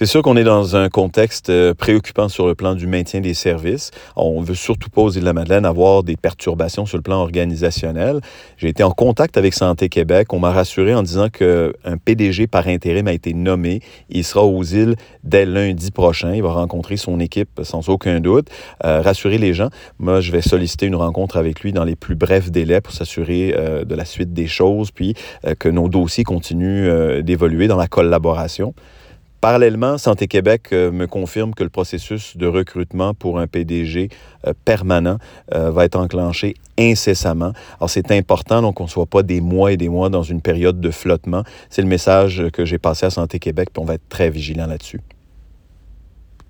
C'est sûr qu'on est dans un contexte préoccupant sur le plan du maintien des services. On ne veut surtout pas aux Îles-de-la-Madeleine avoir des perturbations sur le plan organisationnel. J'ai été en contact avec Santé Québec. On m'a rassuré en disant qu'un PDG par intérim a été nommé. Il sera aux îles dès lundi prochain. Il va rencontrer son équipe sans aucun doute. Rassurer les gens. Moi, je vais solliciter une rencontre avec lui dans les plus brefs délais pour s'assurer de la suite des choses, puis que nos dossiers continuent d'évoluer dans la collaboration. Parallèlement, Santé Québec me confirme que le processus de recrutement pour un PDG permanent va être enclenché incessamment. Alors, c'est important donc qu'on ne soit pas des mois et des mois dans une période de flottement. C'est le message que j'ai passé à Santé Québec, puis on va être très vigilant là-dessus.